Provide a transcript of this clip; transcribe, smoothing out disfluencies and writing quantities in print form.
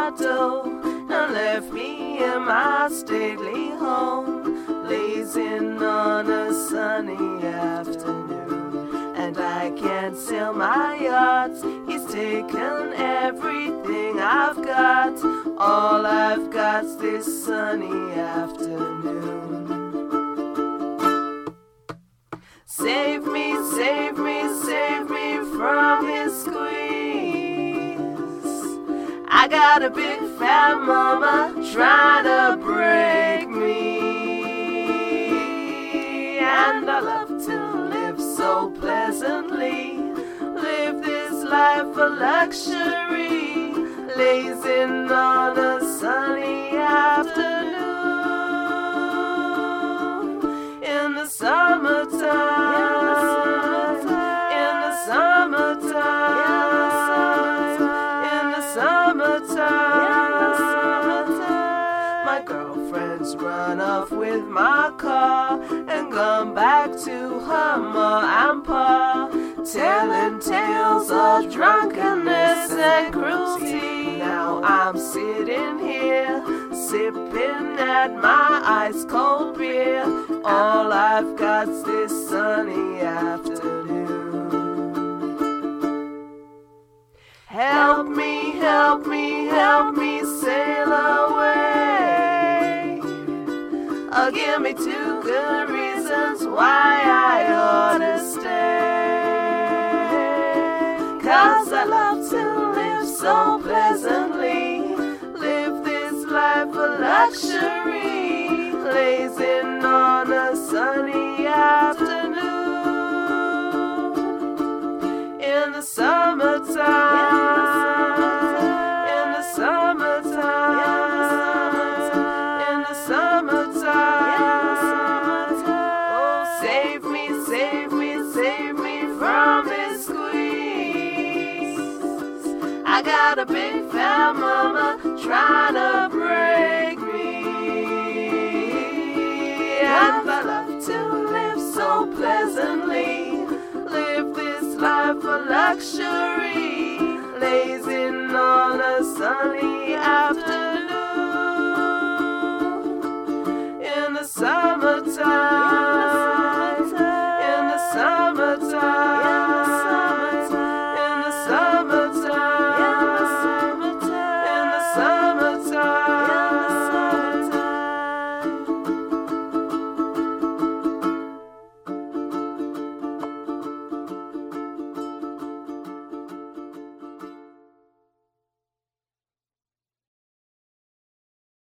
my door and left me in my stately home, lazing on a sunny afternoon. And I can't sell my yachts, he's taken everything I've got. All I've got's this sunny afternoon. Save me, save me, save me from his squeeze. I got a big fat mama trying to break me. And I love to live so pleasantly, live this life of luxury, lazing on a sunny afternoon. In the summertime, in the summertime, in the summertime, my girlfriend's run off with my car and gone back to her ma and pa, telling tales of drunkenness and cruelty. Now I'm sitting here, sipping at my ice-cold beer. All I've got's this sunny afternoon. Help me, help me, help me sail away. Oh, give me 2 good reasons why I ought to stay. 'Cause I love to live so pleasantly, live this life of luxury, lazing on a sunny afternoon. In the summertime, in the summertime, in the summertime. Oh, save me, save me, save me from this squeeze. I got a big fat mama trying to break me. And I love to live so pleasantly, live this life of luxury, lazing on a sunny afternoon. In the summertime, in the summertime, in the summertime.